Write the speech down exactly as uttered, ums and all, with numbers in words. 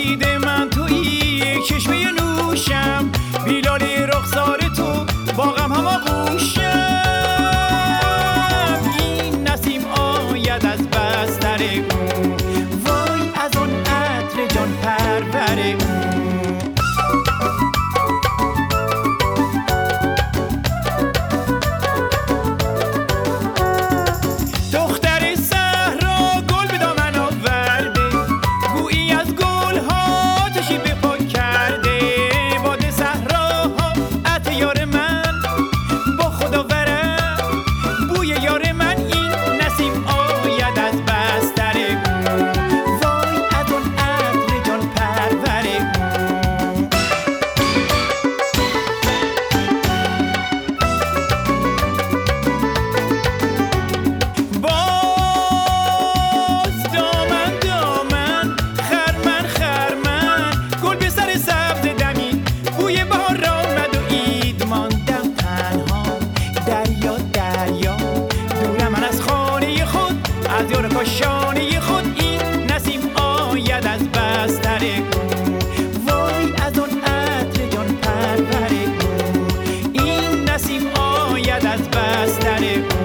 امید من تویی، چشمه نوشم بیلالی رخسار تو، با غم هم آغوشم. این نسیم آید از بستر او، وای از اون عطر جان پرور او. از یار کاشانه خود این نسیم آید از بستر او، وای از اون عطر جان پرور او. این نسیم آید از بستر او.